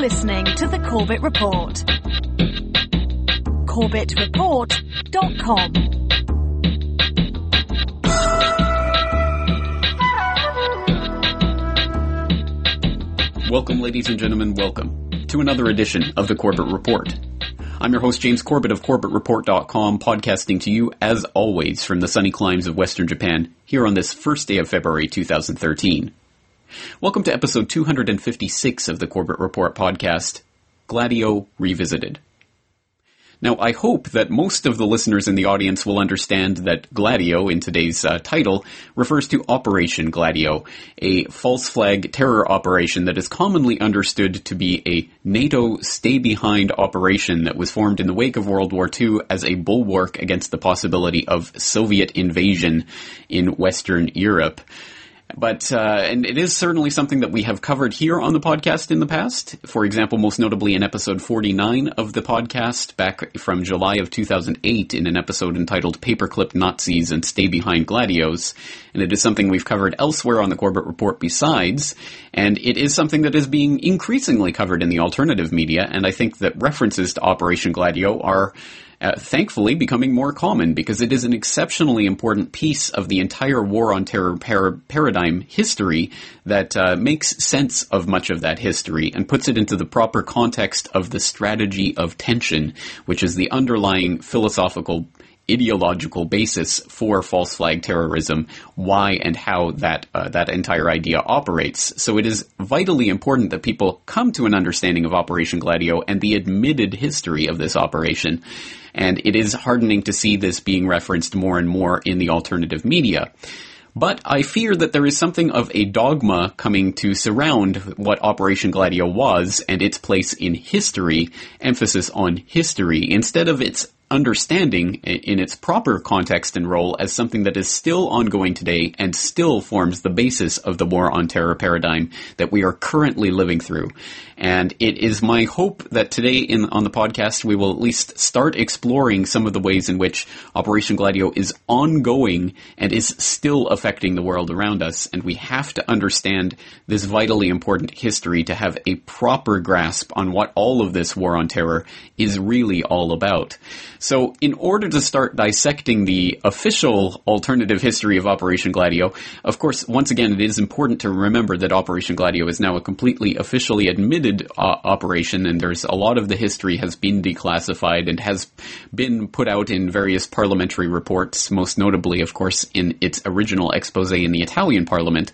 listening to The Corbett Report. CorbettReport.com. Welcome, ladies and gentlemen, welcome to another edition of The Corbett Report. I'm your host, James Corbett of CorbettReport.com, podcasting to you, as always, from the sunny climes of Western Japan, here on this first day of February 2013. Welcome to episode 256 of the Corbett Report podcast, Gladio Revisited. Now, I hope that most of the listeners in the audience will understand that Gladio, in today's title, refers to Operation Gladio, a false flag terror operation that is commonly understood to be a NATO stay-behind operation that was formed in the wake of World War II as a bulwark against the possibility of Soviet invasion in Western Europe. But, and it is certainly something that we have covered here on the podcast in the past. For example, most notably in episode 49 of the podcast, back from July of 2008, in an episode entitled Paperclip Nazis and Stay Behind Gladios. And it is something we've covered elsewhere on the Corbett Report besides, and it is something that is being increasingly covered in the alternative media, and I think that references to Operation Gladio are thankfully becoming more common, because it is an exceptionally important piece of the entire War on Terror paradigm history that makes sense of much of that history and puts it into the proper context of the strategy of tension, which is the underlying philosophical ideological basis for false flag terrorism, why and how that entire idea operates. So it is vitally important that people come to an understanding of Operation Gladio and the admitted history of this operation. And it is heartening to see this being referenced more and more in the alternative media. But I fear that there is something of a dogma coming to surround what Operation Gladio was and its place in history, emphasis on history, instead of its understanding in its proper context and role as something that is still ongoing today and still forms the basis of the War on Terror paradigm that we are currently living through. And it is my hope that today on the podcast we will at least start exploring some of the ways in which Operation Gladio is ongoing and is still affecting the world around us. And we have to understand this vitally important history to have a proper grasp on what all of this War on Terror is really all about. So in order to start dissecting the official alternative history of Operation Gladio, of course, once again, it is important to remember that Operation Gladio is now a completely officially admitted operation, and there's a lot of the history has been declassified and has been put out in various parliamentary reports, most notably, of course, in its original expose in the Italian parliament.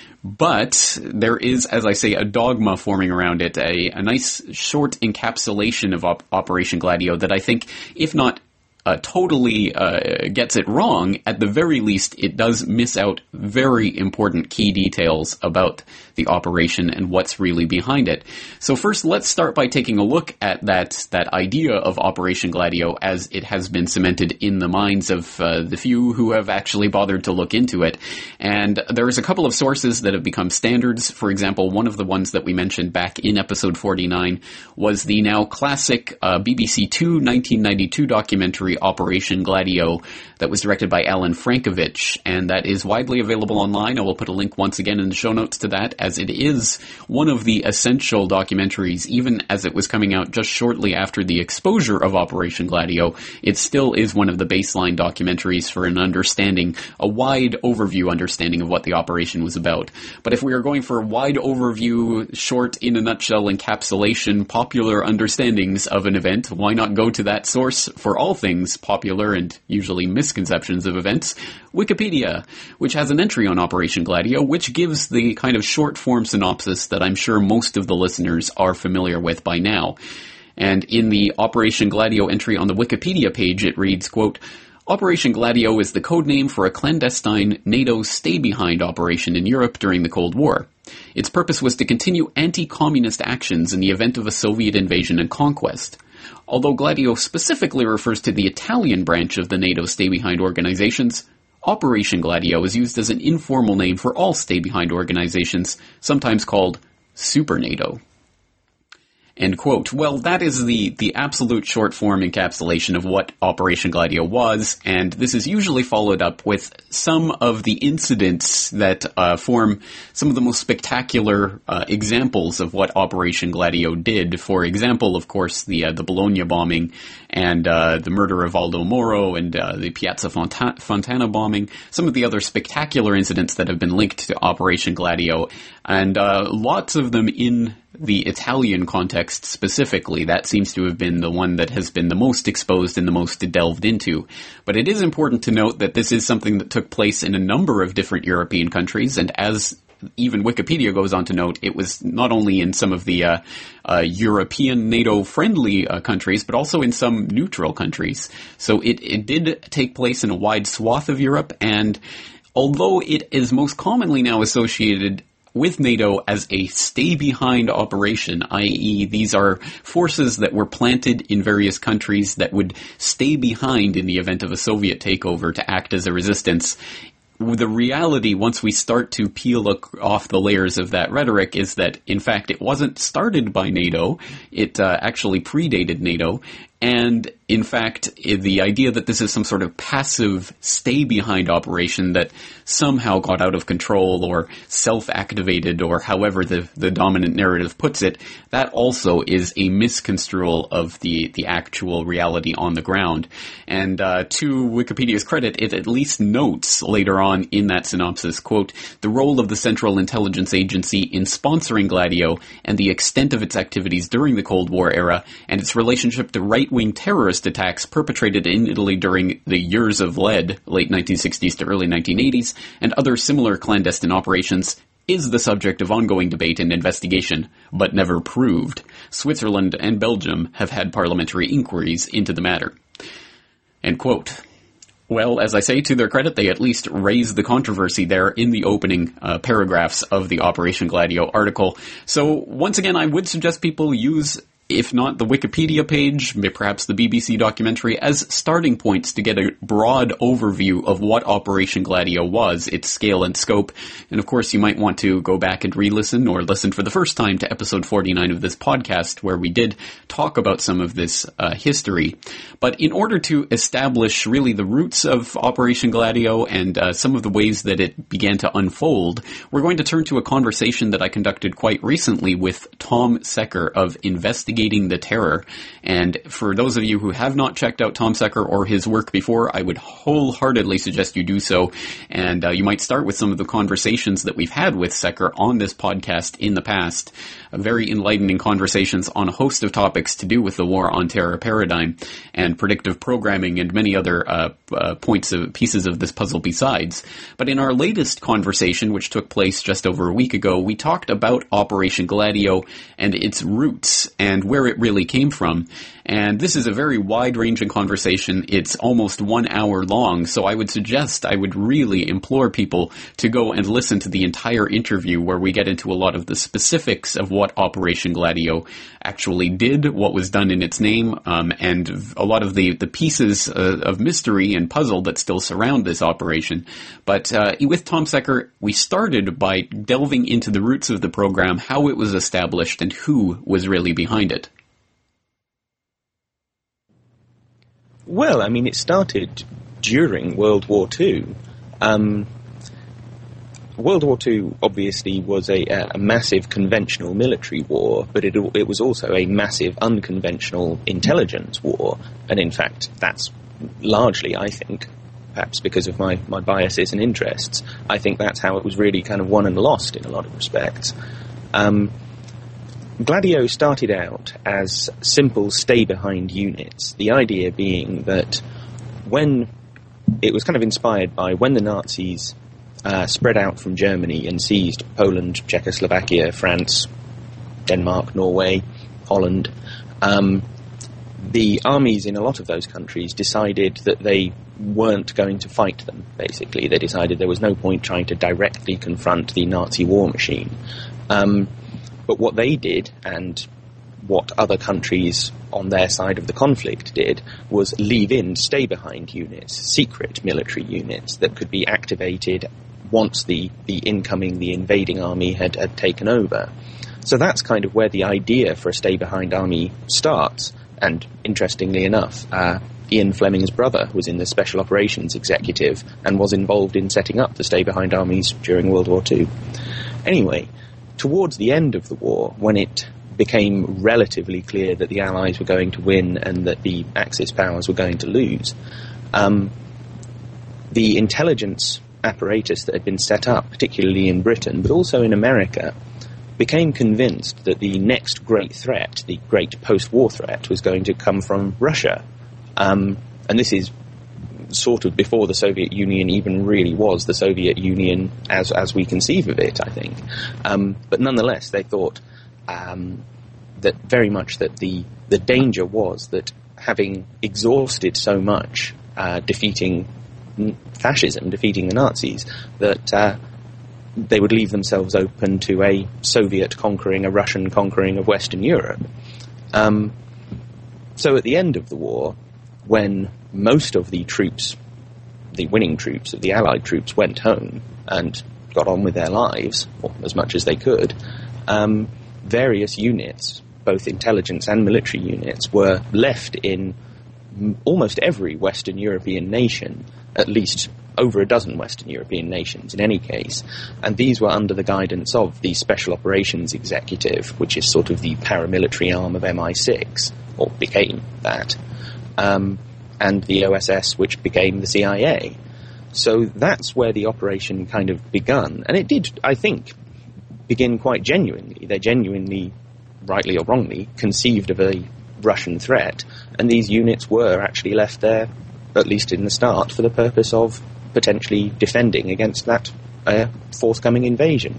But there is, as I say, a dogma forming around it, a nice short encapsulation of Operation Gladio that I think, if not totally gets it wrong, at the very least it does miss out very important key details about the operation and what's really behind it. So first, let's start by taking a look at that idea of Operation Gladio as it has been cemented in the minds of the few who have actually bothered to look into it. And there's a couple of sources that have become standards. For example, one of the ones that we mentioned back in episode 49 was the now classic BBC Two 1992 documentary Operation Gladio that was directed by Alan Frankovich, and that is widely available online. I will put a link once again in the show notes to that, as it is one of the essential documentaries. Even as it was coming out just shortly after the exposure of Operation Gladio, it still is one of the baseline documentaries for an understanding, a wide overview understanding of what the operation was about. But if we are going for a wide overview, short, in a nutshell encapsulation, popular understandings of an event, why not go to that source for all things popular and usually misconceptions of events, Wikipedia, which has an entry on Operation Gladio, which gives the kind of short-form synopsis that I'm sure most of the listeners are familiar with by now. And in the Operation Gladio entry on the Wikipedia page, it reads, quote, Operation Gladio is the code name for a clandestine NATO stay-behind operation in Europe during the Cold War. Its purpose was to continue anti-communist actions in the event of a Soviet invasion and conquest. Although Gladio specifically refers to the Italian branch of the NATO stay-behind organizations, Operation Gladio is used as an informal name for all stay-behind organizations, sometimes called Super NATO. End quote. Well, that is the absolute short form encapsulation of what Operation Gladio was, and this is usually followed up with some of the incidents that form some of the most spectacular examples of what Operation Gladio did. For example, of course, the Bologna bombing and the murder of Aldo Moro and the Piazza Fontana bombing, some of the other spectacular incidents that have been linked to Operation Gladio, and lots of them in the Italian context specifically. That seems to have been the one that has been the most exposed and the most delved into. But it is important to note that this is something that took place in a number of different European countries, and as even Wikipedia goes on to note, it was not only in some of the European NATO-friendly countries, but also in some neutral countries. So it did take place in a wide swath of Europe, and although it is most commonly now associated with NATO as a stay-behind operation, i.e. these are forces that were planted in various countries that would stay behind in the event of a Soviet takeover to act as a resistance. The reality, once we start to peel off the layers of that rhetoric, is that, in fact, it wasn't started by NATO. It actually predated NATO. And, in fact, the idea that this is some sort of passive stay-behind operation that somehow got out of control or self-activated, or however the dominant narrative puts it, that also is a misconstrual of the actual reality on the ground. And to Wikipedia's credit, it at least notes later on in that synopsis, quote, "The role of the Central Intelligence Agency in sponsoring Gladio and the extent of its activities during the Cold War era and its relationship to right-wing terrorist attacks perpetrated in Italy during the Years of Lead, late 1960s to early 1980s, and other similar clandestine operations is the subject of ongoing debate and investigation, but never proved. Switzerland and Belgium have had parliamentary inquiries into the matter." End quote. Well, as I say, to their credit, they at least raised the controversy there in the opening paragraphs of the Operation Gladio article. So, once again, I would suggest people use, if not the Wikipedia page, perhaps the BBC documentary, as starting points to get a broad overview of what Operation Gladio was, its scale and scope. And of course, you might want to go back and re-listen or listen for the first time to episode 49 of this podcast, where we did talk about some of this history. But in order to establish really the roots of Operation Gladio and some of the ways that it began to unfold, we're going to turn to a conversation that I conducted quite recently with Tom Secker of Investigating the Terror. And for those of you who have not checked out Tom Secker or his work before, I would wholeheartedly suggest you do so. And you might start with some of the conversations that we've had with Secker on this podcast in the past. Very enlightening conversations on a host of topics to do with the War on Terror paradigm and predictive programming and many other pieces of this puzzle besides. But in our latest conversation, which took place just over a week ago, we talked about Operation Gladio and its roots and where it really came from. And this is a very wide-ranging conversation. It's almost 1 hour long, so I would really implore people to go and listen to the entire interview, where we get into a lot of the specifics of what Operation Gladio actually did, what was done in its name, and a lot of the pieces of mystery and puzzle that still surround this operation. But with Tom Secker, we started by delving into the roots of the program, how it was established, and who was really behind it. Well, I mean, it started during World War II. World War II obviously was a massive conventional military war, but it was also a massive unconventional intelligence war. And in fact, that's largely, I think, perhaps because of my biases and interests, I think that's how it was really kind of won and lost in a lot of respects. Gladio started out as simple stay-behind units, the idea being that when it was kind of inspired by when the Nazis spread out from Germany and seized Poland, Czechoslovakia, France, Denmark, Norway, Holland, the armies in a lot of those countries decided that they weren't going to fight them, basically. They decided there was no point trying to directly confront the Nazi war machine. But what they did, and what other countries on their side of the conflict did, was leave in stay-behind units, secret military units that could be activated once the invading army had taken over. So that's kind of where the idea for a stay-behind army starts. And interestingly enough, Ian Fleming's brother was in the Special Operations Executive and was involved in setting up the stay-behind armies during World War II. Anyway, towards the end of the war, when it became relatively clear that the Allies were going to win and that the Axis powers were going to lose, the intelligence apparatus that had been set up, particularly in Britain, but also in America, became convinced that the next great threat, the great post-war threat, was going to come from Russia. And this is sort of before the Soviet Union even really was the Soviet Union as we conceive of it, I think. But nonetheless, they thought that very much that the danger was that having exhausted so much defeating fascism, defeating the Nazis, that they would leave themselves open to a Soviet conquering, a Russian conquering of Western Europe. So at the end of the war, when most of the troops, the winning troops, of the Allied troops, went home and got on with their lives, or as much as they could, various units, both intelligence and military units, were left in almost every Western European nation, at least over a dozen Western European nations in any case, and these were under the guidance of the Special Operations Executive, which is sort of the paramilitary arm of MI6, or became that, and the OSS, which became the CIA. So that's where the operation kind of begun, and it did, I think, begin quite genuinely. They genuinely, rightly or wrongly, conceived of a Russian threat, and these units were actually left there, at least in the start, for the purpose of potentially defending against that forthcoming invasion.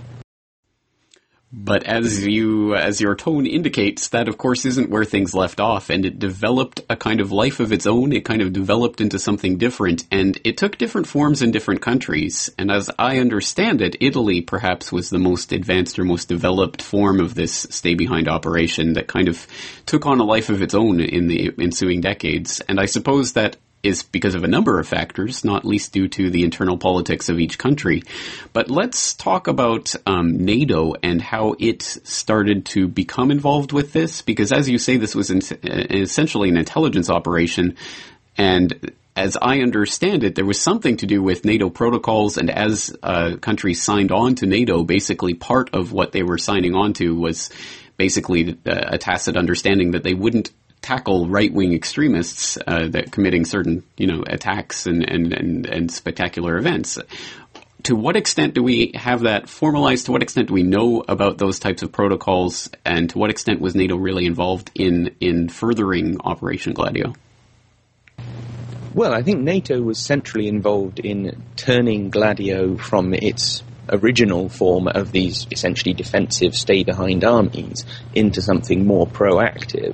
But as your tone indicates, that of course isn't where things left off, and it developed a kind of life of its own. It kind of developed into something different, and it took different forms in different countries. And as I understand it, Italy perhaps was the most advanced or most developed form of this stay-behind operation that kind of took on a life of its own in the ensuing decades. And I suppose that is because of a number of factors, not least due to the internal politics of each country. But let's talk about NATO and how it started to become involved with this, because as you say, this was essentially an intelligence operation, and as I understand it, there was something to do with NATO protocols, and as countries signed on to NATO, basically part of what they were signing on to was basically a tacit understanding that they wouldn't tackle right-wing extremists that committing certain, attacks and spectacular events. To what extent do we have that formalized? To what extent do we know about those types of protocols? And to what extent was NATO really involved in furthering Operation Gladio? Well, I think NATO was centrally involved in turning Gladio from its original form of these essentially defensive stay-behind armies into something more proactive.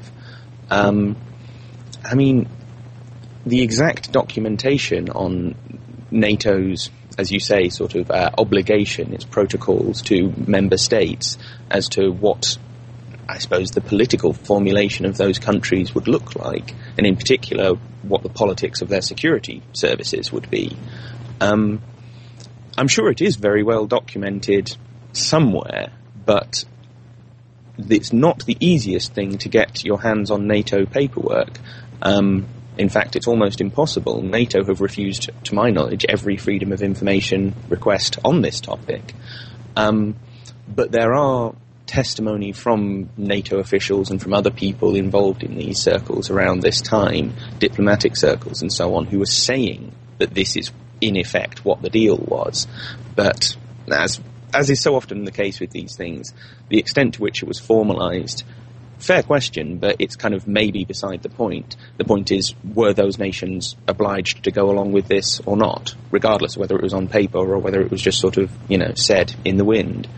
The exact documentation on NATO's, as you say, sort of obligation, its protocols to member states as to what, I suppose, the political formulation of those countries would look like, and in particular, what the politics of their security services would be. I'm sure it is very well documented somewhere, but it's not the easiest thing to get your hands on NATO paperwork. In fact, it's almost impossible. NATO have refused, to my knowledge, every freedom of information request on this topic. But there are testimony from NATO officials and from other people involved in these circles around this time, diplomatic circles and so on, who are saying that this is, in effect, what the deal was. But as is so often the case with these things, the extent to which it was formalized, fair question, but it's kind of maybe beside the point. The point is, were those nations obliged to go along with this or not, regardless of whether it was on paper or whether it was just sort of, said in the wind.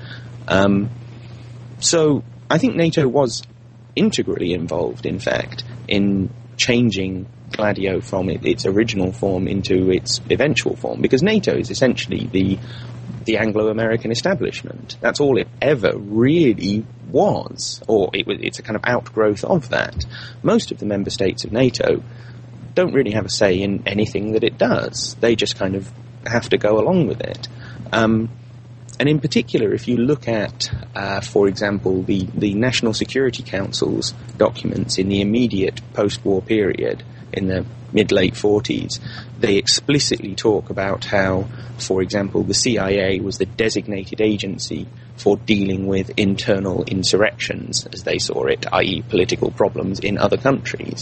So I think NATO was integrally involved, in fact, in changing Gladio from its original form into its eventual form, because NATO is essentially the Anglo-American establishment. That's all it ever really was, or it's a kind of outgrowth of that. Most of the member states of NATO don't really have a say in anything that it does. They just kind of have to go along with it. And in particular, if you look at, for example, the National Security Council's documents in the immediate post-war period, in the mid-late 40s, they explicitly talk about how, for example, the CIA was the designated agency for dealing with internal insurrections, as they saw it, i.e. political problems in other countries.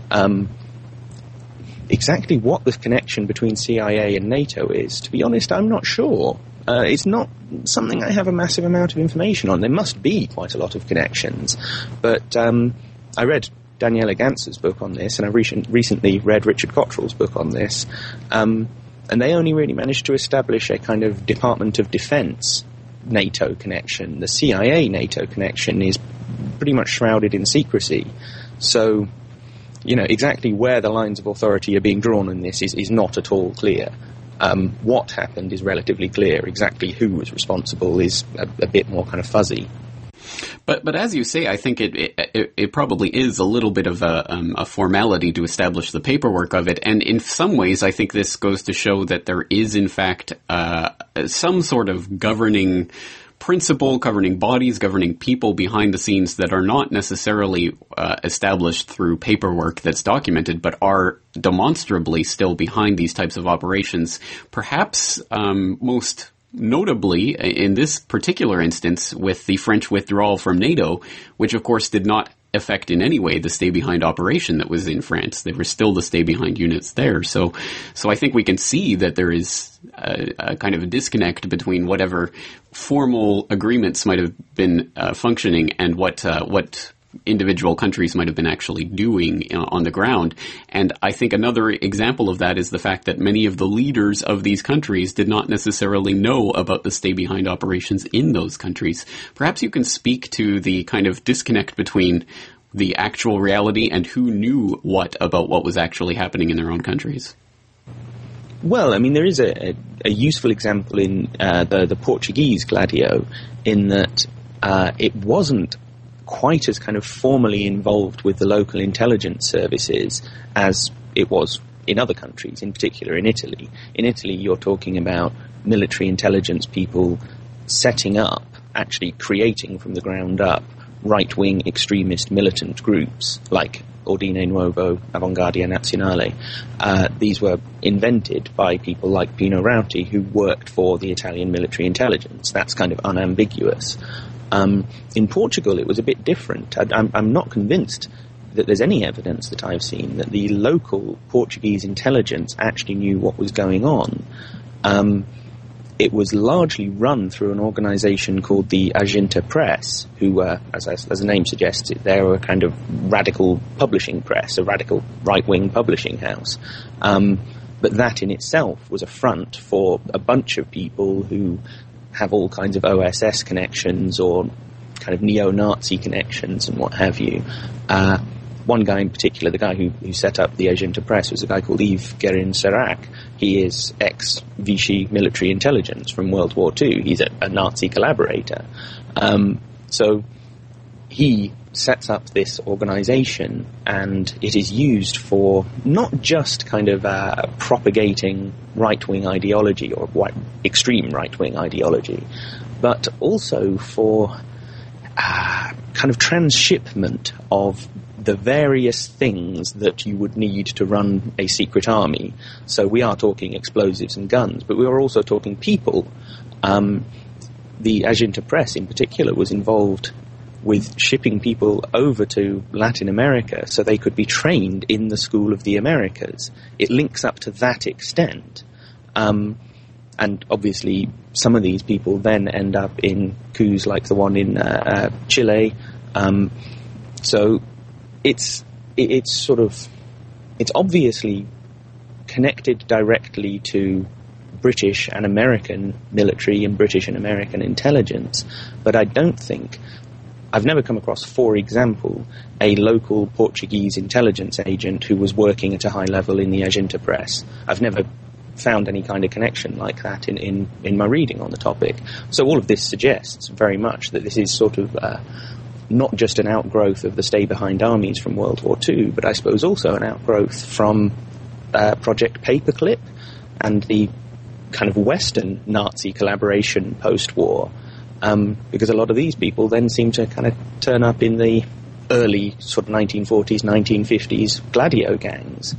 Exactly what the connection between CIA and NATO is, to be honest, I'm not sure. It's not something I have a massive amount of information on. There must be quite a lot of connections. But I read Daniela Gantz's book on this, and I recently read Richard Cottrell's book on this, and they only really managed to establish a kind of Department of Defense NATO connection. The CIA NATO connection is pretty much shrouded in secrecy. So, exactly where the lines of authority are being drawn in this is not at all clear. What happened is relatively clear. Exactly who was responsible is a bit more kind of fuzzy. But as you say, I think it probably is a little bit of a formality to establish the paperwork of it, and in some ways, I think this goes to show that there is, in fact, some sort of governing principle, governing bodies, governing people behind the scenes that are not necessarily established through paperwork that's documented, but are demonstrably still behind these types of operations. Perhaps most notably, in this particular instance, with the French withdrawal from NATO, which of course did not affect in any way the stay-behind operation that was in France. There were still the stay-behind units there. So I think we can see that there is a kind of a disconnect between whatever formal agreements might have been functioning and what individual countries might have been actually doing on the ground. And I think another example of that is the fact that many of the leaders of these countries did not necessarily know about the stay-behind operations in those countries. Perhaps you can speak to the kind of disconnect between the actual reality and who knew what about what was actually happening in their own countries. Well, I mean, there is a useful example in the Portuguese Gladio, in that it wasn't quite as kind of formally involved with the local intelligence services as it was in other countries, in particular in Italy. In Italy, you're talking about military intelligence people setting up, actually creating from the ground up, right-wing extremist militant groups like Ordine Nuovo, Avanguardia Nazionale. These were invented by people like Pino Rauti, who worked for the Italian military intelligence. That's kind of unambiguous. In Portugal, it was a bit different. I'm not convinced that there's any evidence that I've seen that the local Portuguese intelligence actually knew what was going on. It was largely run through an organization called the Agenda Press, who, as the name suggests, they were a kind of radical publishing press, a radical right-wing publishing house. But that in itself was a front for a bunch of people who have all kinds of OSS connections or kind of neo-Nazi connections and what have you. One guy in particular, the guy who set up the Agenda Press, was a guy called Yves Guérin-Serac. He is ex-Vichy military intelligence from World War II. He's a Nazi collaborator. So he sets up this organization, and it is used for not just kind of propagating right-wing ideology or extreme right-wing ideology, but also for kind of transshipment of the various things that you would need to run a secret army. So we are talking explosives and guns, but we are also talking people. The Agenda Press in particular was involved with shipping people over to Latin America so they could be trained in the School of the Americas. It links up to that extent. And obviously some of these people then end up in coups like the one in Chile. So it's obviously connected directly to British and American military and British and American intelligence, but I don't think I've never come across, for example, a local Portuguese intelligence agent who was working at a high level in the Agenda Press. I've never found any kind of connection like that in my reading on the topic. So all of this suggests very much that this is sort of not just an outgrowth of the stay-behind armies from World War II, but I suppose also an outgrowth from Project Paperclip and the kind of Western Nazi collaboration post-war, because a lot of these people then seem to kind of turn up in the early sort of 1940s, 1950s Gladio gangs.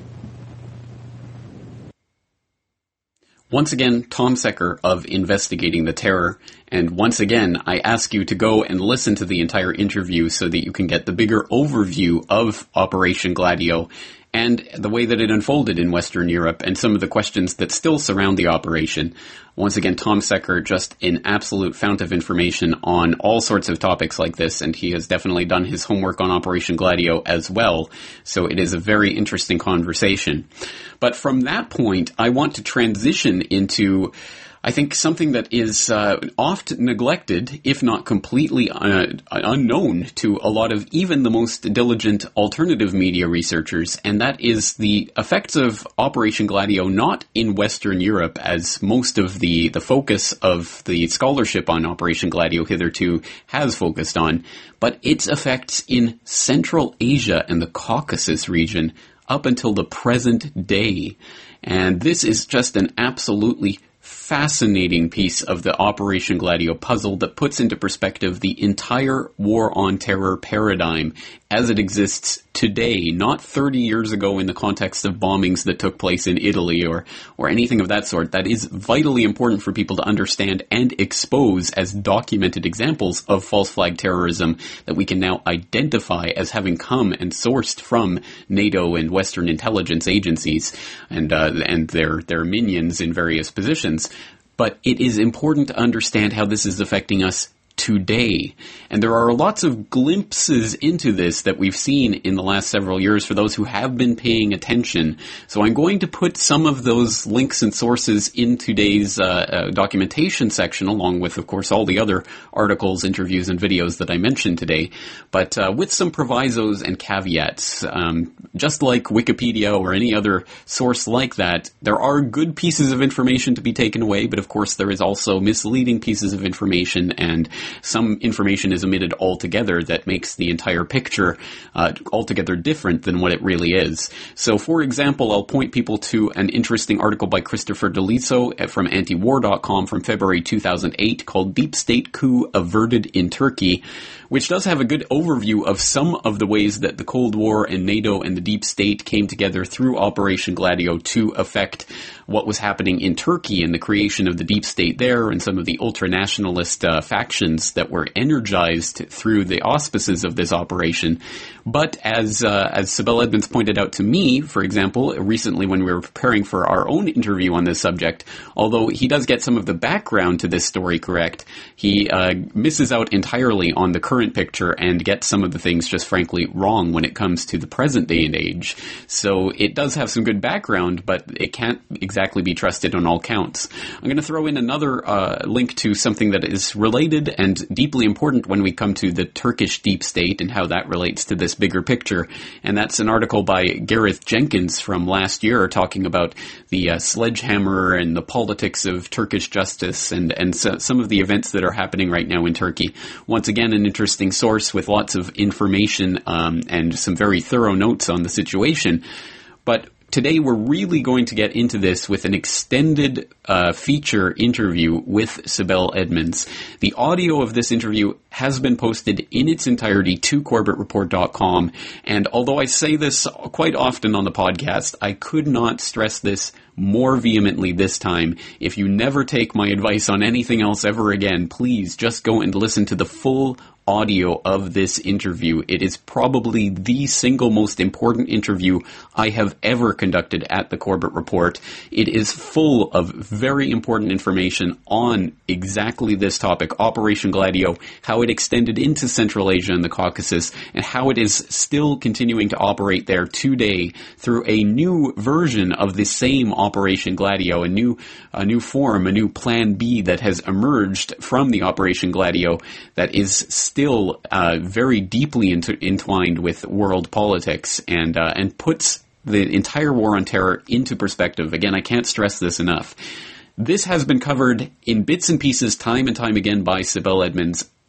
Once again, Tom Secker of Investigating the Terror, and once again, I ask you to go and listen to the entire interview so that you can get the bigger overview of Operation Gladio and the way that it unfolded in Western Europe and some of the questions that still surround the operation. Once again, Tom Secker, just an absolute fount of information on all sorts of topics like this, and he has definitely done his homework on Operation Gladio as well, so it is a very interesting conversation. But from that point, I want to transition into, I think, something that is oft neglected, if not completely unknown to a lot of even the most diligent alternative media researchers, and that is the effects of Operation Gladio not in Western Europe, as most of the focus of the scholarship on Operation Gladio hitherto has focused on, but its effects in Central Asia and the Caucasus region up until the present day. And this is just an absolutely fascinating piece of the Operation Gladio puzzle that puts into perspective the entire war on terror paradigm as it exists today, not 30 years ago in the context of bombings that took place in Italy or anything of that sort. That is vitally important for people to understand and expose as documented examples of false flag terrorism that we can now identify as having come and sourced from NATO and Western intelligence agencies and their minions in various positions. But it is important to understand how this is affecting us today. And there are lots of glimpses into this that we've seen in the last several years for those who have been paying attention. So I'm going to put some of those links and sources in today's documentation section, along with, of course, all the other articles, interviews, and videos that I mentioned today, but with some provisos and caveats. Just like Wikipedia or any other source like that, there are good pieces of information to be taken away, but of course there is also misleading pieces of information, and some information is omitted altogether that makes the entire picture altogether different than what it really is. So, for example, I'll point people to an interesting article by Christopher DeLiso from antiwar.com from February 2008 called Deep State Coup Averted in Turkey, which does have a good overview of some of the ways that the Cold War and NATO and the Deep State came together through Operation Gladio to affect what was happening in Turkey and the creation of the Deep State there and some of the ultra-nationalist factions that were energized through the auspices of this operation. But as Sibel Edmonds pointed out to me, for example, recently when we were preparing for our own interview on this subject, although he does get some of the background to this story correct, he misses out entirely on the current picture and gets some of the things just frankly wrong when it comes to the present day and age. So it does have some good background, but it can't exactly be trusted on all counts. I'm going to throw in another link to something that is related and deeply important when we come to the Turkish deep state and how that relates to this bigger picture. And that's an article by Gareth Jenkins from last year talking about the sledgehammer and the politics of Turkish justice and so, some of the events that are happening right now in Turkey. Once again, an interesting source with lots of information and some very thorough notes on the situation. But today we're really going to get into this with an extended feature interview with Sibel Edmonds. The audio of this interview has been posted in its entirety to CorbettReport.com, and although I say this quite often on the podcast, I could not stress this more vehemently this time. If you never take my advice on anything else ever again, please just go and listen to the full audio of this interview. It is probably the single most important interview I have ever conducted at the Corbett Report. It is full of very important information on exactly this topic, Operation Gladio, how it extended into Central Asia and the Caucasus, and how it is still continuing to operate there today through a new version of the same Operation Gladio, a new form, a new Plan B that has emerged from the Operation Gladio that is still very deeply entwined with world politics and puts the entire war on terror into perspective. Again, I can't stress this enough. This has been covered in bits and pieces time and time again by Sibel Edmonds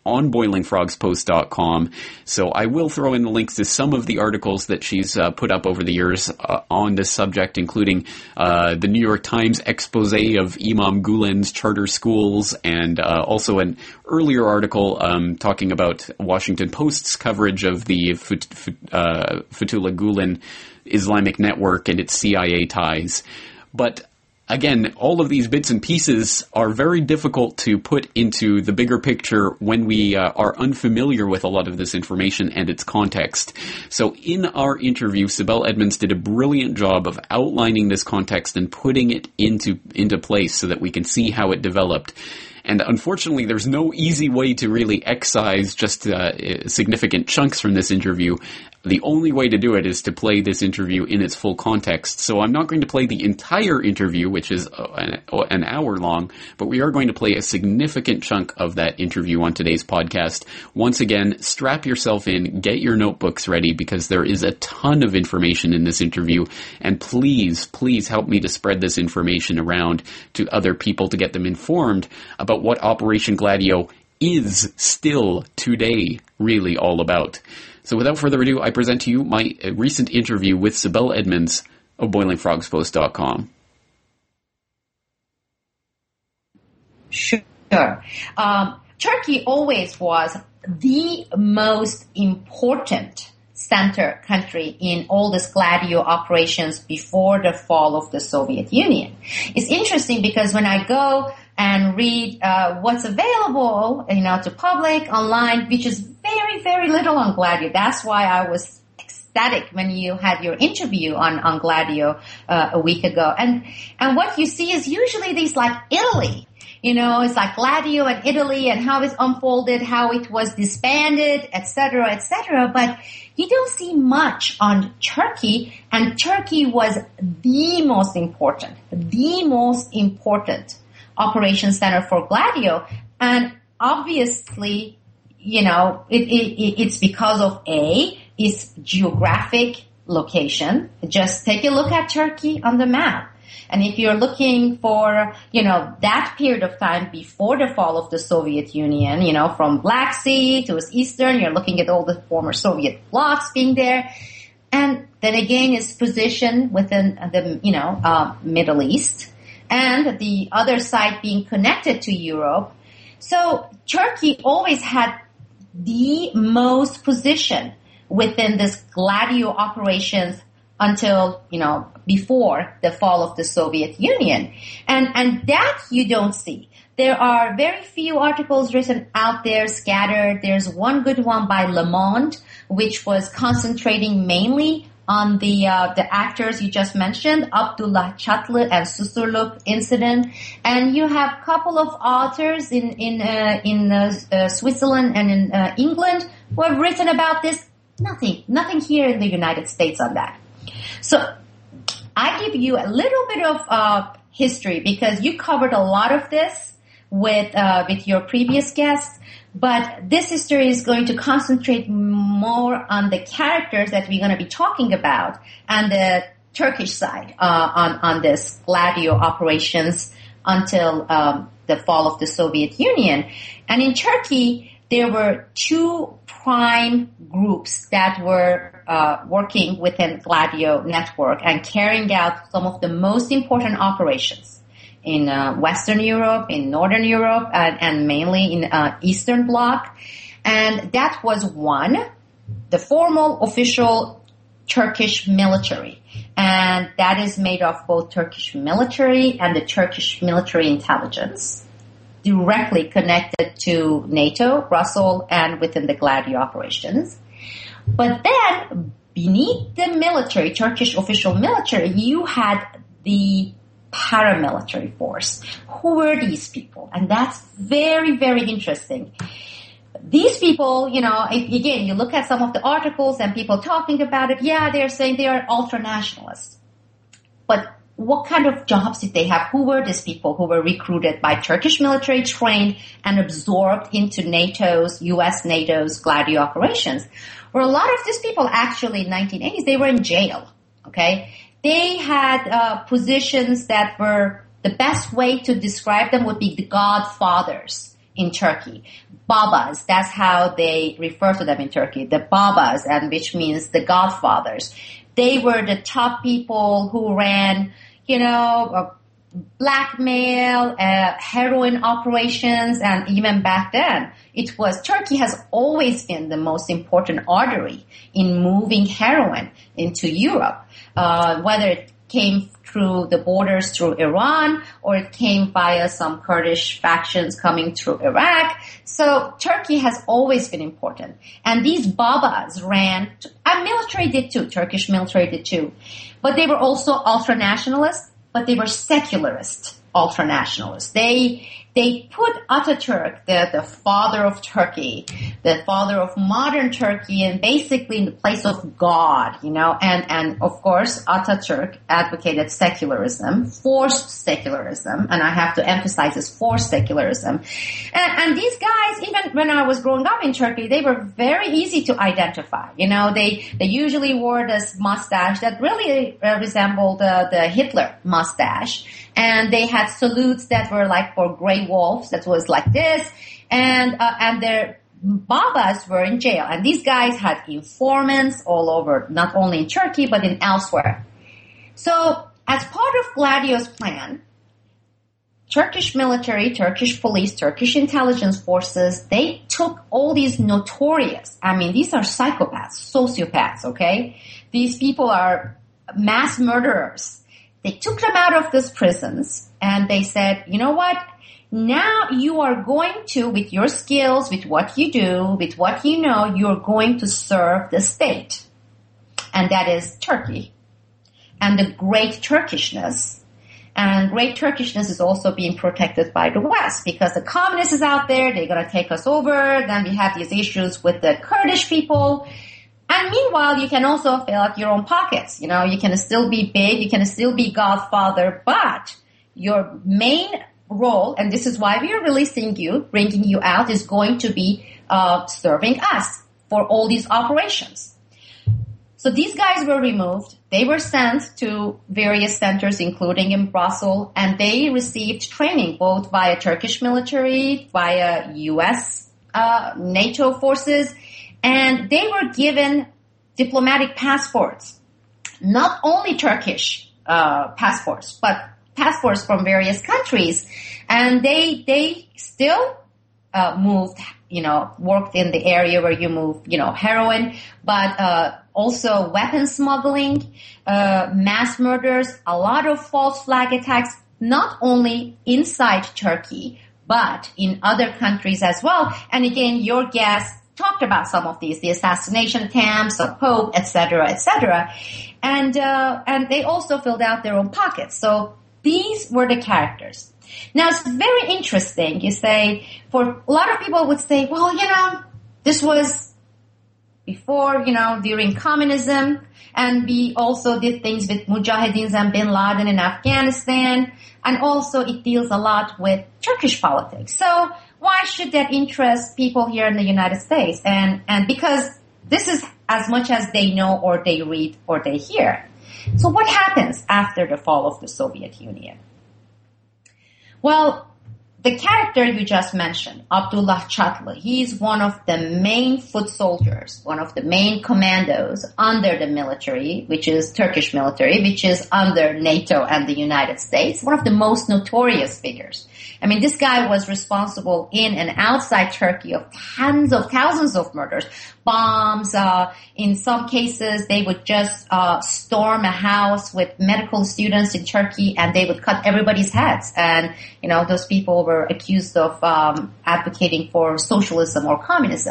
on BoilingFrogsPost.com. So I will throw in the links to some of the articles that she's put up over the years on this subject, including the New York Times expose of Imam Gulen's charter schools, and also an earlier article talking about Washington Post's coverage of the Fethullah Gulen Islamic Network and its CIA ties. But again, all of these bits and pieces are very difficult to put into the bigger picture when we are unfamiliar with a lot of this information and its context. So in our interview, Sibel Edmonds did a brilliant job of outlining this context and putting it into place so that we can see how it developed. And unfortunately, there's no easy way to really excise just significant chunks from this interview. The only way to do it is to play this interview in its full context. So I'm not going to play the entire interview, which is an hour long, but we are going to play a significant chunk of that interview on today's podcast. Once again, strap yourself in, get your notebooks ready, because there is a ton of information in this interview. And please, please help me to spread this information around to other people to get them informed about what Operation Gladio is still today really all about. So without further ado, I present to you my recent interview with Sibel Edmonds of BoilingFrogsPost.com. Sure. Turkey always was the most important center country in all these Gladio operations before the fall of the Soviet Union. It's interesting because when I go and read what's available, to public online, which is very, very little on Gladio. That's why I was ecstatic when you had your interview on Gladio a week ago. And what you see is usually these like Italy. It's like Gladio and Italy and how it's unfolded, how it was disbanded, etc., etc. But you don't see much on Turkey, and Turkey was the most important operation center for Gladio. And obviously, it's because of its geographic location. Just take a look at Turkey on the map. And if you're looking for, that period of time before the fall of the Soviet Union, from Black Sea to Eastern, you're looking at all the former Soviet blocs being there. And then again, its position within the, Middle East, and the other side being connected to Europe. So Turkey always had the most position within this Gladio operations until, before the fall of the Soviet Union. And that you don't see. There are very few articles written out there, scattered. There's one good one by Le Monde, which was concentrating mainly on the actors you just mentioned, Abdullah Çatlı and Susurluk incident. And you have a couple of authors in Switzerland and in England who have written about this. Nothing here in the United States on that. So I give you a little bit of history because you covered a lot of this with your previous guests, but this history is going to concentrate more on the characters that we're going to be talking about and the Turkish side on this Gladio operations until the fall of the Soviet Union. And in Turkey, there were two prime groups that were working within Gladio network and carrying out some of the most important operations in Western Europe, in Northern Europe, and mainly in Eastern Bloc. And that was one, the formal official Turkish military. And that is made of both Turkish military and the Turkish military intelligence, directly connected to NATO, Brussels, and within the Gladio operations. But then, beneath the military, Turkish official military, you had the paramilitary force. Who were these people? And that's very, very interesting. These people, again, you look at some of the articles and people talking about it, they're saying they are ultra-nationalists. But what kind of jobs did they have? Who were these people who were recruited by Turkish military, trained and absorbed into U.S. NATO's Gladio operations? Well, a lot of these people actually in 1980s, they were in jail, okay? They had positions that were, the best way to describe them would be the godfathers in Turkey. Babas, that's how they refer to them in Turkey. The Babas, and which means the Godfathers. They were the top people who ran, blackmail, heroin operations, and even back then, Turkey has always been the most important artery in moving heroin into Europe, whether it came through the borders through Iran or it came via some Kurdish factions coming through Iraq. So Turkey has always been important. And these Babas ran, and military did too, Turkish military did too. But they were also ultra-nationalists, but they were secularist ultra-nationalists. They put Ataturk, the father of Turkey, the father of modern Turkey, and basically in the place of God, and of course Ataturk advocated secularism, forced secularism, and I have to emphasize this, forced secularism. And these guys, even when I was growing up in Turkey, they were very easy to identify. They usually wore this mustache that really resembled the Hitler mustache. And they had salutes that were like for gray wolves, that was like this, and their Babas were in jail. And these guys had informants all over, not only in Turkey, but in elsewhere. So, as part of Gladio's plan, Turkish military, Turkish police, Turkish intelligence forces, they took all these notorious, these are psychopaths, sociopaths, okay? These people are mass murderers. They took them out of these prisons and they said, you know what? Now you are going to, with your skills, with what you do, with what you know, you're going to serve the state. And that is Turkey. And the great Turkishness. And great Turkishness is also being protected by the West because the communists is out there. They're going to take us over. Then we have these issues with the Kurdish people. And meanwhile, you can also fill up your own pockets. You can still be big, you can still be Godfather, but your main role, and this is why we are releasing you, bringing you out, is going to be serving us for all these operations. So these guys were removed. They were sent to various centers, including in Brussels, and they received training both via Turkish military, via U.S. NATO forces, and they were given diplomatic passports, not only Turkish passports, but passports from various countries. And they still moved, worked in the area where you move, heroin, but also weapon smuggling, mass murders, a lot of false flag attacks, not only inside Turkey, but in other countries as well. And again, your guest talked about some of these, the assassination attempts of Pope, etc., etc. And they also filled out their own pockets. So these were the characters. Now, it's very interesting. You say, for a lot of people would say, well, this was before, during communism, and we also did things with Mujahideen and Bin Laden in Afghanistan, and also it deals a lot with Turkish politics. So why should that interest people here in the United States? And because this is as much as they know or they read or they hear. So what happens after the fall of the Soviet Union? Well, the character you just mentioned, Abdullah Chatlı, he's one of the main foot soldiers, one of the main commandos under the military, which is Turkish military, which is under NATO and the United States, one of the most notorious figures. This guy was responsible in and outside Turkey of tens of thousands of murders, bombs. In some cases, they would just storm a house with medical students in Turkey, and they would cut everybody's heads. And those people were accused of advocating for socialism or communism.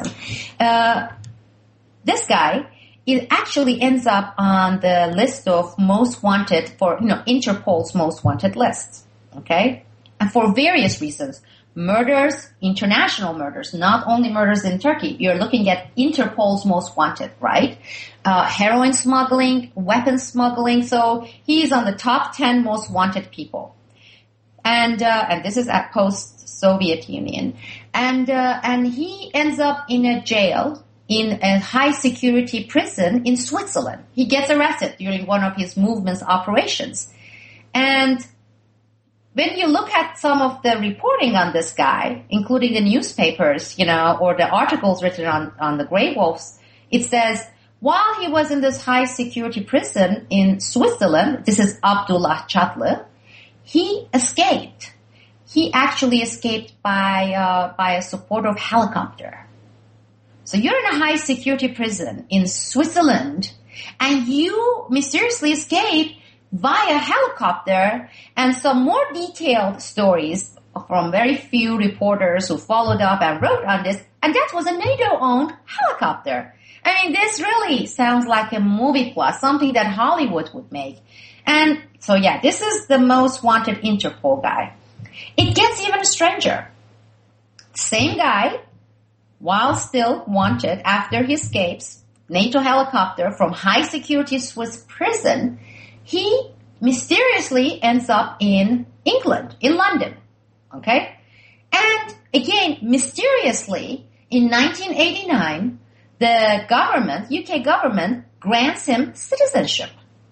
This guy, it actually ends up on the list of most wanted for Interpol's most wanted list. Okay. And for various reasons, murders, international murders, not only murders in Turkey. You're looking at Interpol's most wanted, right? Heroin smuggling, weapons smuggling. So he's on the top 10 most wanted people. And this is at post-Soviet Union. And he ends up in a jail, in a high security prison in Switzerland. He gets arrested during one of his movement's operations. And when you look at some of the reporting on this guy, including the newspapers, or the articles written on the Grey Wolves, it says, while he was in this high security prison in Switzerland, this is Abdullah Çatlı, he escaped. He actually escaped by a support of helicopter. So you're in a high security prison in Switzerland, and you mysteriously escape via helicopter, and some more detailed stories from very few reporters who followed up and wrote on this, and that was a NATO-owned helicopter. I mean, this really sounds like a movie plot, something that Hollywood would make. And so, yeah, this is the most wanted Interpol guy. It gets even stranger. Same guy, while still wanted after he escapes NATO helicopter from high security Swiss prison, he mysteriously ends up in England, in London. Okay? And again, mysteriously, in 1989, the government, UK government, grants him citizenship.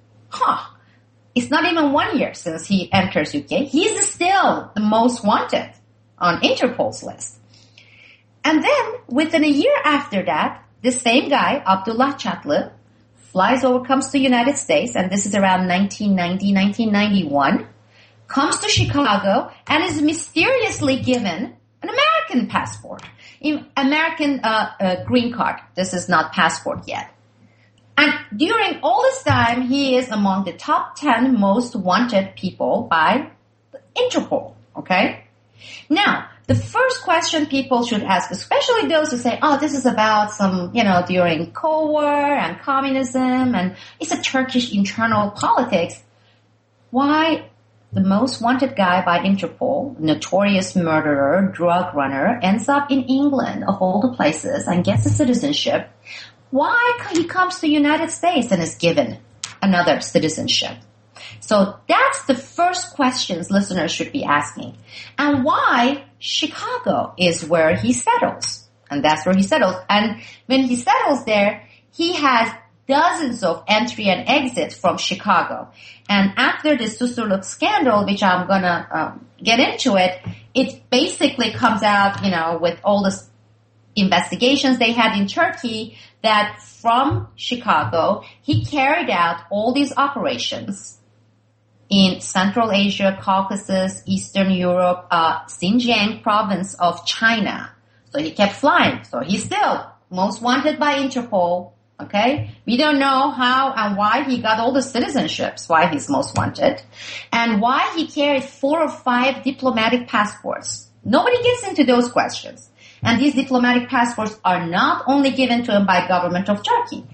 It's not even 1 year since he enters UK. He's still the most wanted on Interpol's list. And then, within a year after that, this same guy, Abdullah Çatlı, comes to the United States, and this is around 1990, 1991, comes to Chicago, and is mysteriously given an American passport, American green card. This is not passport yet. And during all this time, he is among the top 10 most wanted people by Interpol, okay? Now, the first question people should ask, especially those who say, this is about some, during Cold War and communism, and it's a Turkish internal politics. Why the most wanted guy by Interpol, notorious murderer, drug runner, ends up in England, of all the places, and gets a citizenship? Why he comes to the United States and is given another citizenship? So that's the first questions listeners should be asking. And why Chicago is where he settles. And that's where he settles. And when he settles there, he has dozens of entry and exits from Chicago. And after the Susurluk scandal, which I'm going to get into it basically comes out, with all the investigations they had in Turkey, that from Chicago, he carried out all these operations in Central Asia, Caucasus, Eastern Europe, Xinjiang province of China. So he kept flying. So he's still most wanted by Interpol. Okay? We don't know how and why he got all the citizenships, why he's most wanted, and why he carried 4 or 5 diplomatic passports. Nobody gets into those questions. And these diplomatic passports are not only given to him by government of Turkey.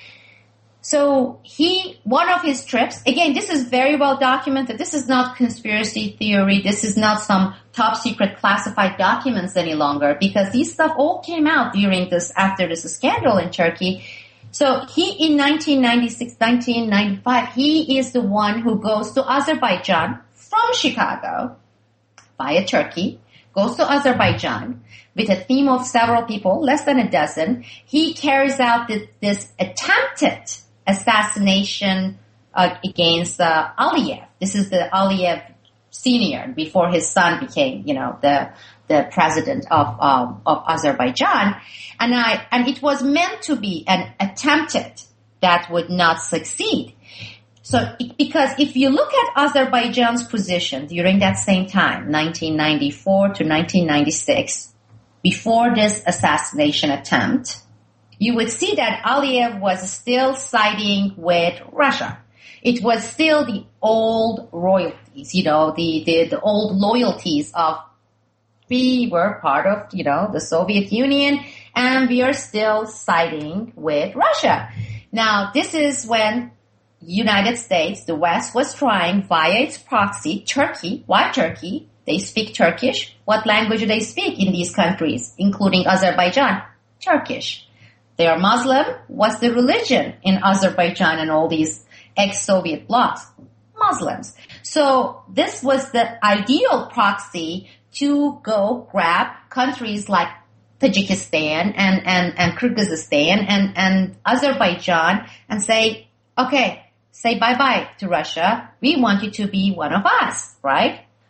So one of his trips, again, this is very well documented. This is not conspiracy theory. This is not some top secret classified documents any longer, because these stuff all came out after this scandal in Turkey. So he, in 1996, 1995, he is the one who goes to Azerbaijan from Chicago via Turkey, goes to Azerbaijan with a team of several people, less than a dozen. He carries out this attempted assassination against Aliyev. This is the Aliyev Senior, before his son became, the president of Azerbaijan. And it was meant to be an attempted that would not succeed. So, because if you look at Azerbaijan's position during that same time, 1994 to 1996, before this assassination attempt, you would see that Aliyev was still siding with Russia. It was still the old royalties, the old loyalties of, we were part of, the Soviet Union, and we are still siding with Russia. Now, this is when United States, the West, was trying via its proxy, Turkey. Why Turkey? They speak Turkish. What language do they speak in these countries, including Azerbaijan? Turkish. They are Muslim. What's the religion in Azerbaijan and all these ex-Soviet blocs? Muslims. So this was the ideal proxy to go grab countries like Tajikistan and Kyrgyzstan and Azerbaijan and say, okay, say bye-bye to Russia. We want you to be one of us, right?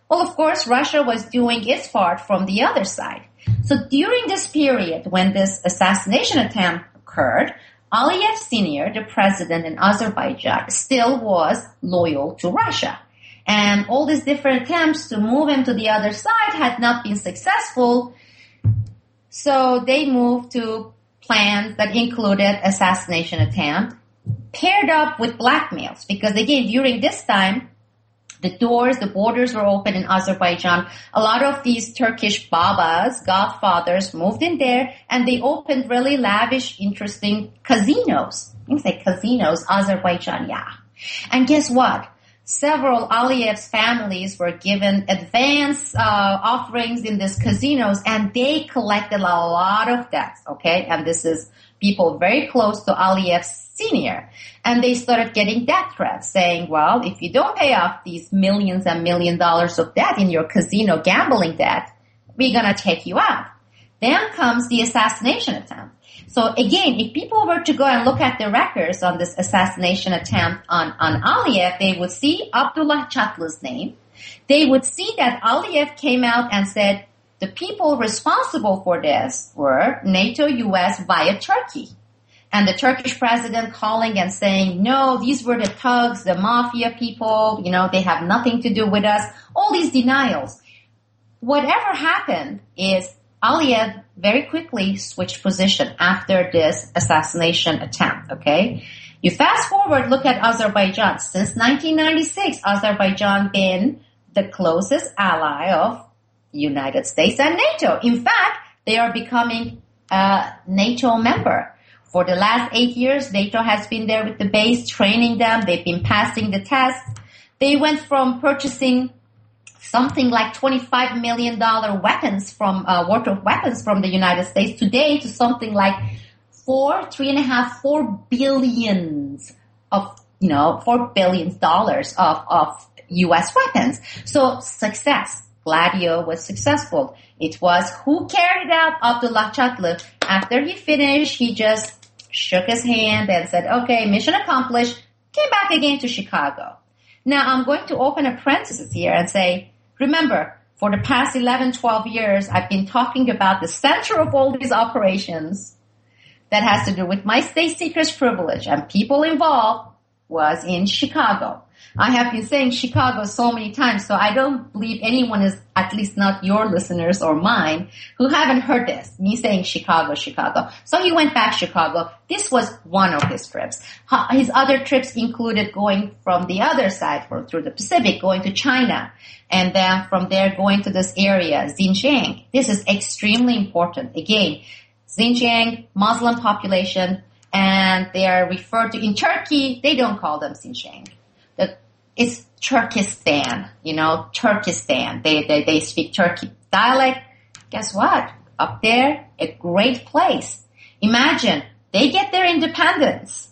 Well, of course, Russia was doing its part from the other side. So during this period when this assassination attempt occurred, Aliyev Sr., the president in Azerbaijan, still was loyal to Russia. And all these different attempts to move him to the other side had not been successful. So they moved to plans that included assassination attempt, paired up with blackmails. Because again, during this time, the borders were open in Azerbaijan. A lot of these Turkish babas, godfathers, moved in there, and they opened really lavish, interesting casinos. You can say casinos, Azerbaijan, yeah. And guess what? Several Aliyev's families were given advance offerings in these casinos, and they collected a lot of debts, okay? And this is people very close to Aliyev Sr. And they started getting death threats saying, well, if you don't pay off these millions and millions dollars of debt in your casino gambling debt, we're going to take you out. Then comes the assassination attempt. So again, if people were to go and look at the records on this assassination attempt on Aliyev, they would see Abdullah Chatlı's name. They would see that Aliyev came out and said the people responsible for this were NATO, US via Turkey. And the Turkish president calling and saying, no, these were the thugs, the mafia people, they have nothing to do with us. All these denials. Whatever happened is Aliyev very quickly switched position after this assassination attempt, okay? You fast forward, look at Azerbaijan. Since 1996, Azerbaijan been the closest ally of the United States and NATO. In fact, they are becoming a NATO member. For the last 8 years, NATO has been there with the base, training them. They've been passing the tests. They went from purchasing something like $25 million worth of weapons from the United States today to something like $4 billion of U.S. weapons. So success. Gladio was successful. It was who carried out Abdullah Chatlı. After he finished, he just shook his hand and said, okay, mission accomplished, came back again to Chicago. Now, I'm going to open a parenthesis here and say, remember, for the past 11, 12 years, I've been talking about the center of all these operations that has to do with my state secrets privilege, and people involved was in Chicago. I have been saying Chicago so many times, so I don't believe anyone is, at least not your listeners or mine, who haven't heard this, me saying Chicago, Chicago. So he went back to Chicago. This was one of his trips. His other trips included going from the other side, through the Pacific, going to China, and then from there going to this area, Xinjiang. This is extremely important. Again, Xinjiang, Muslim population, and they are referred to in Turkey, they don't call them Xinjiang. It's Turkestan, Turkestan. They speak Turkey dialect. Guess what? Up there, a great place. Imagine, they get their independence.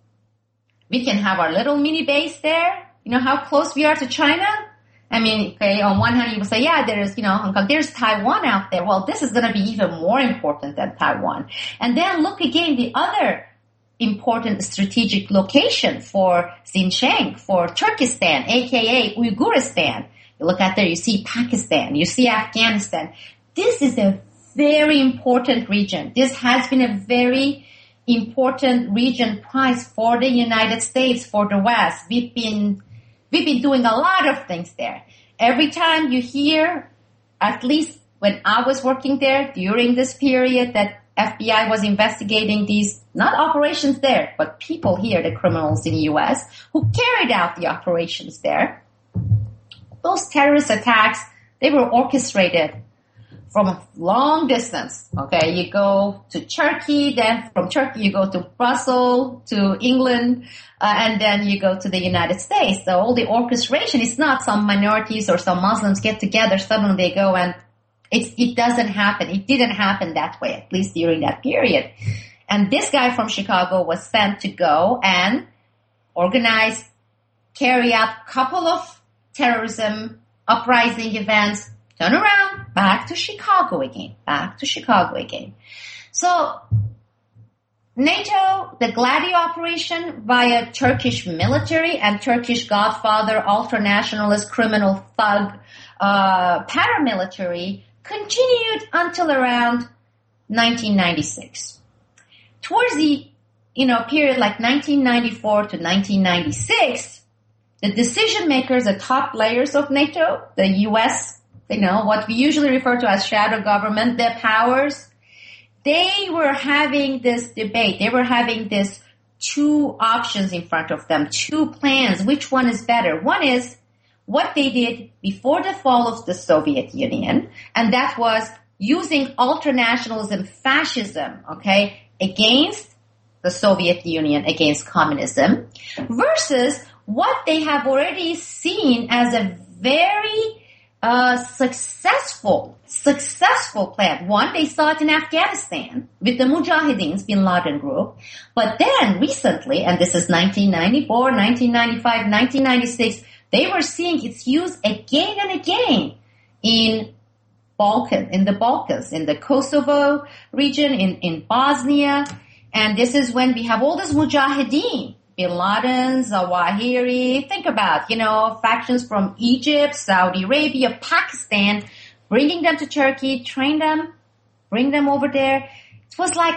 We can have our little mini base there. You know how close we are to China? I mean, okay, on one hand you will say, yeah, there's Taiwan out there. Well, this is going to be even more important than Taiwan. And then look again, the other important strategic location for Xinjiang, for Turkestan, aka Uyghuristan. You look at there, you see Pakistan, you see Afghanistan. This is a very important region. This has been a very important region prize for the United States, for the West. We've been doing a lot of things there. Every time you hear, at least when I was working there during this period, that FBI was investigating these, not operations there, but people here, the criminals in the U.S., who carried out the operations there. Those terrorist attacks, they were orchestrated from a long distance. Okay, you go to Turkey, then from Turkey you go to Brussels, to England, and then you go to the United States. So all the orchestration is not some minorities or some Muslims get together, suddenly they go and it doesn't happen. It didn't happen that way, at least during that period. And this guy from Chicago was sent to go and organize, carry out a couple of terrorism uprising events, turn around, back to Chicago again. So NATO, the Gladio operation via Turkish military and Turkish godfather, ultra-nationalist criminal thug, paramilitary continued until around 1996. Towards the period like 1994 to 1996, the decision makers, the top layers of NATO, the U.S., what we usually refer to as shadow government, their powers, they were having this debate. They were having this two options in front of them, two plans. Which one is better? One is what they did before the fall of the Soviet Union, and that was using ultranationalism, fascism, against the Soviet Union, against communism, versus what they have already seen as a very successful plan. One, they saw it in Afghanistan with the Mujahideens, Bin Laden group. But then recently, and this is 1994, 1995, 1996, they were seeing its use again and again in the Balkans, in the Kosovo region, in Bosnia. And this is when we have all this Mujahideen, Bin Laden, Zawahiri. Think about, factions from Egypt, Saudi Arabia, Pakistan, bringing them to Turkey, train them, bring them over there. It was like,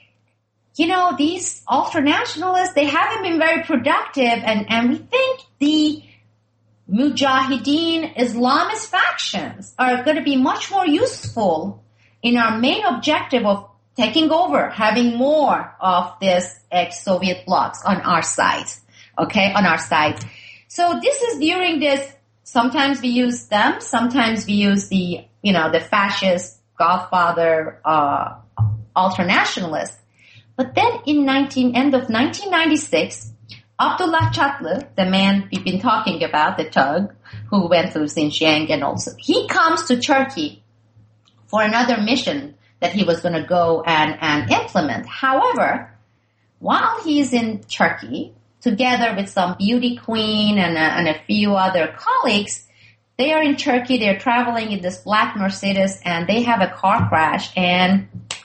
these ultranationalists, they haven't been very productive, and we think the Mujahideen Islamist factions are going to be much more useful in our main objective of taking over, having more of this ex-Soviet blocs on our side, on our side. So this is during this, sometimes we use them, sometimes we use the fascist godfather, ultranationalist. But then end of 1996, Abdullah Çatlı, the man we've been talking about, the thug who went through Xinjiang and also, he comes to Turkey for another mission that he was going to go and implement. However, while he's in Turkey, together with some beauty queen and a few other colleagues, they are in Turkey, they're traveling in this black Mercedes, and they have a car crash, and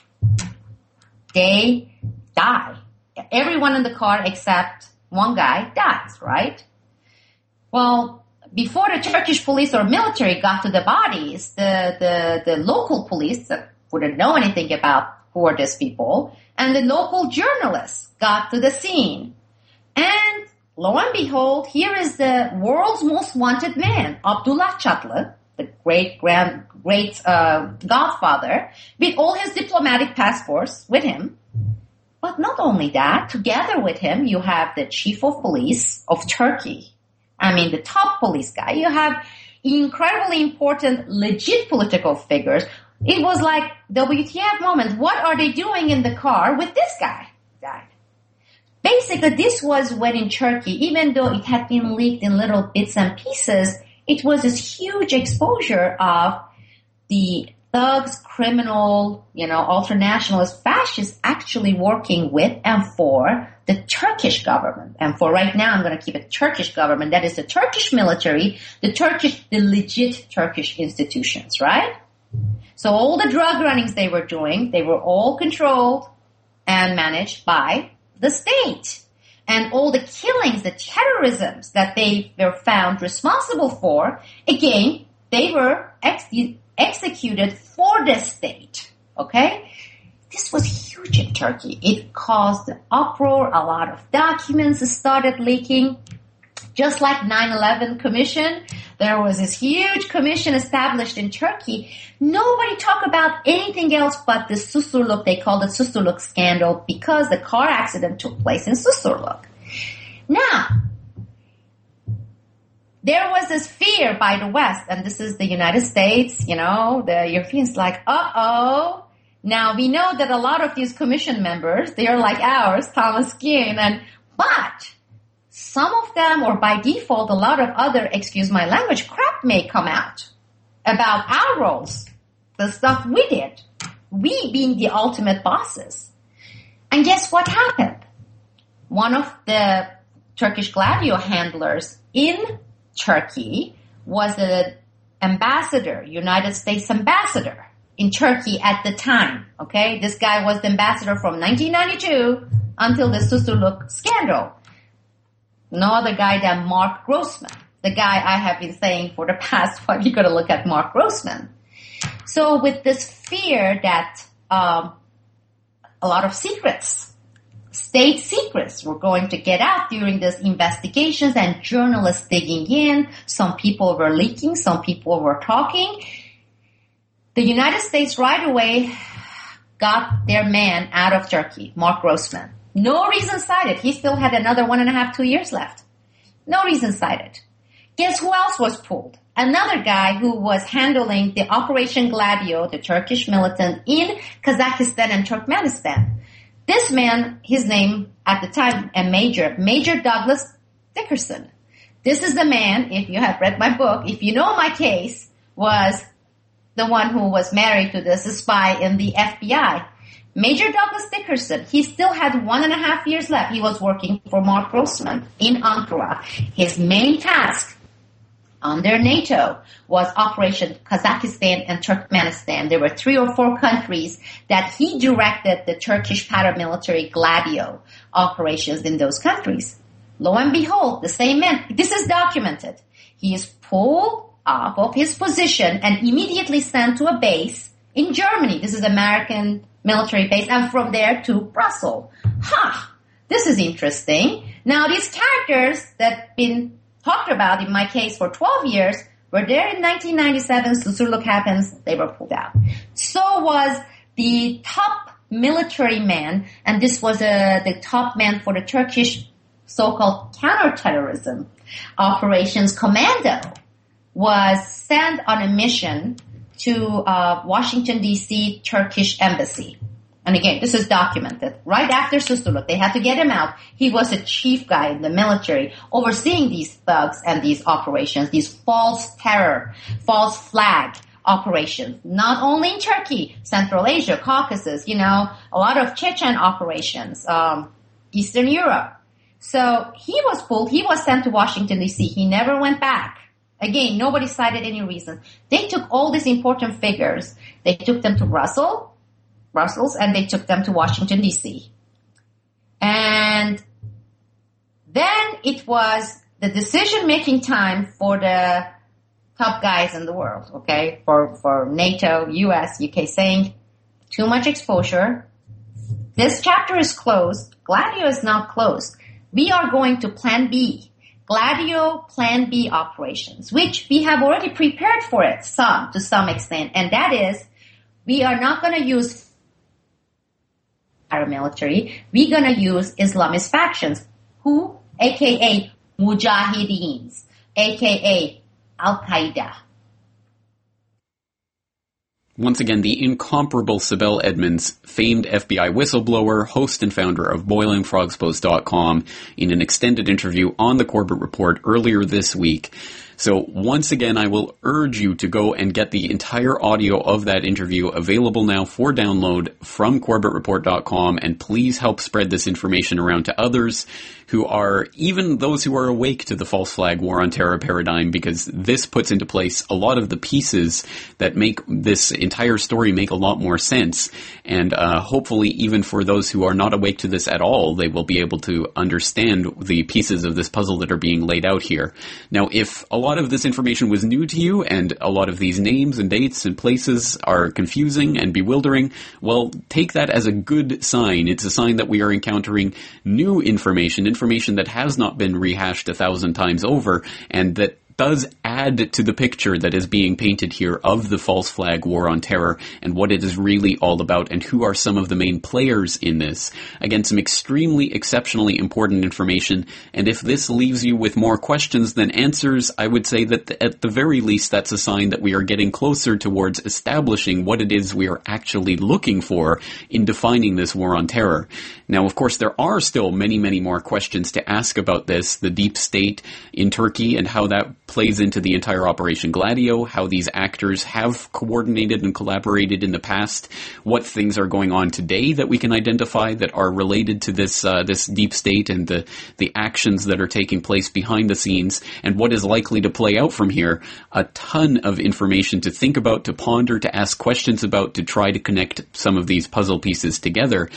they die. Everyone in the car except one guy dies, right? Well, before the Turkish police or military got to the bodies, the local police wouldn't know anything about who are these people, and the local journalists got to the scene. And lo and behold, here is the world's most wanted man, Abdullah Çatlı, the great godfather, with all his diplomatic passports with him. But not only that, together with him, you have the chief of police of Turkey. The top police guy. You have incredibly important, legit political figures. It was like WTF moment. What are they doing in the car with this guy? Basically, this was when in Turkey, even though it had been leaked in little bits and pieces, it was this huge exposure of the thugs, criminal, ultranationalist fascists actually working with and for the Turkish government. And for right now, I'm going to keep it Turkish government. That is the Turkish military, the legit Turkish institutions, right? So all the drug runnings they were doing, they were all controlled and managed by the state. And all the killings, the terrorisms that they were found responsible for, again, they were executed for the state. This was huge in Turkey. It caused an uproar. A lot of documents started leaking. Just like 9/11 Commission, there was this huge commission established in Turkey. Nobody talked about anything else but the Susurluk. They called it Susurluk scandal because the car accident took place in Susurluk. Now, there was this fear by the West, and this is the United States, the Europeans like, uh-oh. Now, we know that a lot of these commission members, they are like ours, Thomas Kean, but some of them, or by default, a lot of other, excuse my language, crap may come out about our roles, the stuff we did, we being the ultimate bosses. And guess what happened? One of the Turkish Gladio handlers in Turkey was the ambassador, United States ambassador in Turkey at the time. This guy was the ambassador from 1992 until the Susurluk scandal. No other guy than Mark Grossman. the guy I have been saying for the past while. You're going to look at Mark Grossman. So with this fear that a lot of secrets, state secrets, were going to get out during these investigations, and journalists digging in, some people were leaking, some people were talking, the United States right away got their man out of Turkey, Mark Grossman. No reason cited. He still had another 1.5, 2 years left. No reason cited. Guess who else was pulled? Another guy who was handling the Operation Gladio, the Turkish militant in Kazakhstan and Turkmenistan. This man, his name at the time, Major Douglas Dickerson. This is the man, if you have read my book, if you know my case, was the one who was married to this spy in the FBI. Major Douglas Dickerson, he still had 1.5 years left. He was working for Mark Grossman in Ankara. His main task under NATO was Operation Kazakhstan and Turkmenistan. There were 3 or 4 countries that he directed the Turkish paramilitary Gladio operations in those countries. Lo and behold, the same man, this is documented. He is pulled off of his position and immediately sent to a base in Germany. This is American military base, and from there to Brussels. This is interesting. Now, these characters that have been talked about in my case for 12 years were there in 1997. Susurluk happens, they were pulled out. So was the top military man, and this was the top man for the Turkish so-called counterterrorism operations commando, was sent on a mission to Washington, D.C. Turkish embassy. And again, this is documented. Right after Susurluk, they had to get him out. He was a chief guy in the military overseeing these thugs and these operations, these false terror, false flag operations, not only in Turkey, Central Asia, Caucasus, a lot of Chechen operations, Eastern Europe. So he was pulled. He was sent to Washington, D.C. He never went back. Again, nobody cited any reason. They took all these important figures. They took them to Brussels, and they took them to Washington, D.C. And then it was the decision-making time for the top guys in the world, okay, for NATO, U.S., UK, saying too much exposure. This chapter is closed. Gladio is not closed. We are going to Plan B. Gladio Plan B operations, which we have already prepared for it to some extent, and that is we are not going to use paramilitary. We're going to use Islamist factions, who, aka Mujahideens, aka Al-Qaeda. Once again, the incomparable Sibel Edmonds, famed FBI whistleblower, host and founder of BoilingFrogsPost.com, in an extended interview on the Corbett Report earlier this week. So once again, I will urge you to go and get the entire audio of that interview available now for download from CorbettReport.com, and please help spread this information around to others who are, even those who are awake to the false flag war on terror paradigm, because this puts into place a lot of the pieces that make this entire story make a lot more sense. And hopefully even for those who are not awake to this at all, they will be able to understand the pieces of this puzzle that are being laid out here. Now, if a lot of this information was new to you and a lot of these names and dates and places are confusing and bewildering, well, take that as a good sign. It's a sign that we are encountering new information that has not been rehashed 1,000 times over, and that does add to the picture that is being painted here of the false flag war on terror and what it is really all about and who are some of the main players in this. Again, some extremely exceptionally important information, and if this leaves you with more questions than answers, I would say that at the very least that's a sign that we are getting closer towards establishing what it is we are actually looking for in defining this war on terror. Now, of course, there are still many, many more questions to ask about this, the deep state in Turkey and how that plays into the entire Operation Gladio, how these actors have coordinated and collaborated in the past, what things are going on today that we can identify that are related to this this deep state and the actions that are taking place behind the scenes, and what is likely to play out from here. A ton of information to think about, to ponder, to ask questions about, to try to connect some of these puzzle pieces together.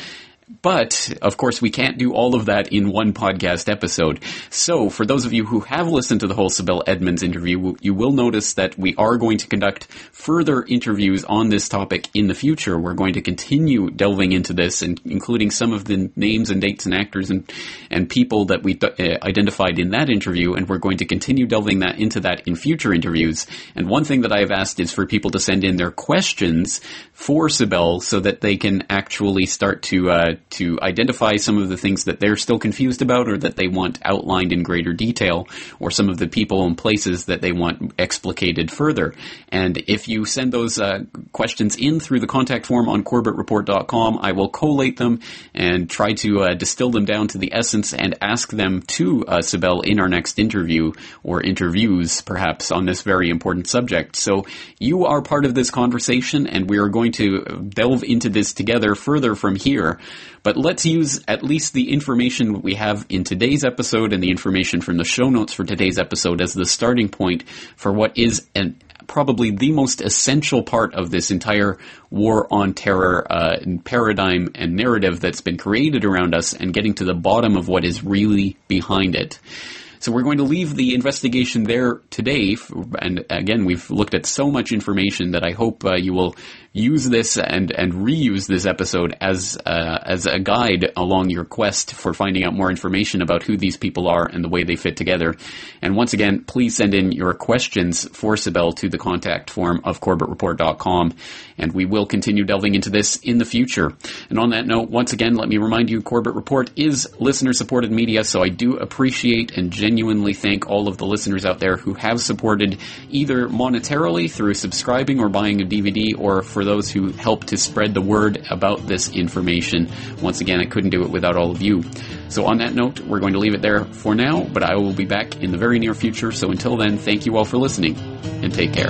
But, of course, we can't do all of that in one podcast episode. So, for those of you who have listened to the whole Sibel Edmonds interview, you will notice that we are going to conduct further interviews on this topic in the future. We're going to continue delving into this, and including some of the names and dates and actors and people that we identified in that interview, and we're going to continue delving into that in future interviews. And one thing that I have asked is for people to send in their questions for Sibel so that they can actually start to identify some of the things that they're still confused about or that they want outlined in greater detail, or some of the people and places that they want explicated further. And if you send those questions in through the contact form on CorbettReport.com, I will collate them and try to distill them down to the essence and ask them to Sibel in our next interview, or interviews perhaps, on this very important subject. So you are part of this conversation, and we are going to delve into this together further from here. But let's use at least the information we have in today's episode and the information from the show notes for today's episode as the starting point for what is probably the most essential part of this entire war on terror paradigm and narrative that's been created around us, and getting to the bottom of what is really behind it. So we're going to leave the investigation there today, and again, we've looked at so much information that I hope you will use this and reuse this episode as a guide along your quest for finding out more information about who these people are and the way they fit together. And once again, please send in your questions for Sibel to the contact form of CorbettReport.com, and we will continue delving into this in the future. And on that note, once again, let me remind you, Corbett Report is listener-supported media, so I do appreciate and genuinely thank all of the listeners out there who have supported either monetarily through subscribing or buying a DVD, or for those who help to spread the word about this information. Once again, I couldn't do it without all of you. So on that note, we're going to leave it there for now, but I will be back in the very near future. So until then, thank you all for listening, and take care.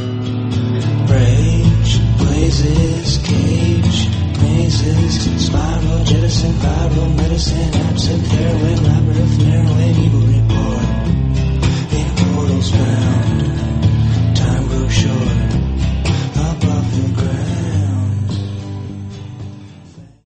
Rage, blazes, cage, mazes, spiral, jettison, viral, medicine, absent, heroin,